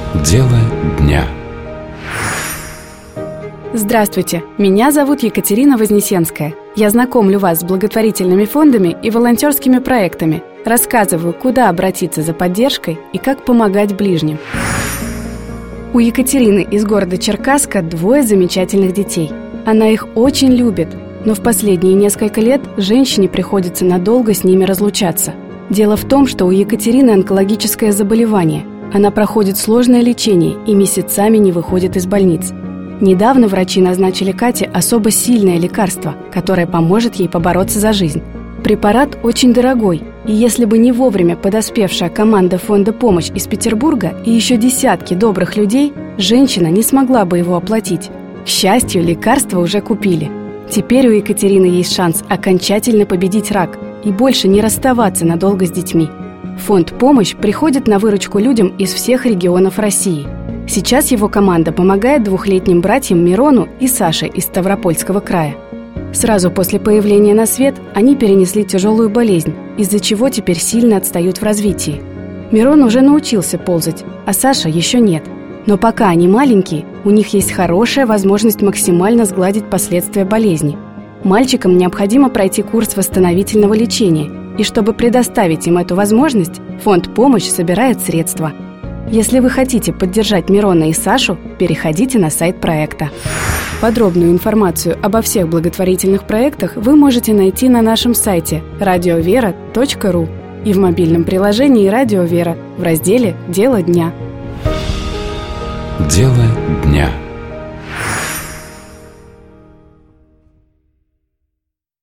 Дело дня. Здравствуйте, меня зовут Екатерина Вознесенская. Я знакомлю вас с благотворительными фондами и волонтерскими проектами, рассказываю, куда обратиться за поддержкой и как помогать ближним. У Екатерины из города Черкасска 2 замечательных детей. Она их очень любит, но в последние несколько лет женщине приходится надолго с ними разлучаться. Дело в том, что у Екатерины онкологическое заболевание. Она проходит сложное лечение и месяцами не выходит из больниц. Недавно врачи назначили Кате особо сильное лекарство, которое поможет ей побороться за жизнь. Препарат очень дорогой, и если бы не вовремя подоспевшая команда фонда «Помощь» из Петербурга и еще десятки добрых людей, женщина не смогла бы его оплатить. К счастью, лекарство уже купили. Теперь у Екатерины есть шанс окончательно победить рак и больше не расставаться надолго с детьми. Фонд «Помощь» приходит на выручку людям из всех регионов России. Сейчас его команда помогает 2-летним братьям Мирону и Саше из Ставропольского края. Сразу после появления на свет они перенесли тяжелую болезнь, из-за чего теперь сильно отстают в развитии. Мирон уже научился ползать, а Саша еще нет. Но пока они маленькие, у них есть хорошая возможность максимально сгладить последствия болезни. Мальчикам необходимо пройти курс восстановительного лечения, и чтобы предоставить им эту возможность, фонд «Помощь» собирает средства. Если вы хотите поддержать Мирона и Сашу, переходите на сайт проекта. Подробную информацию обо всех благотворительных проектах вы можете найти на нашем сайте radiovera.ru и в мобильном приложении «Радио Вера» в разделе «Дело дня». Дело дня.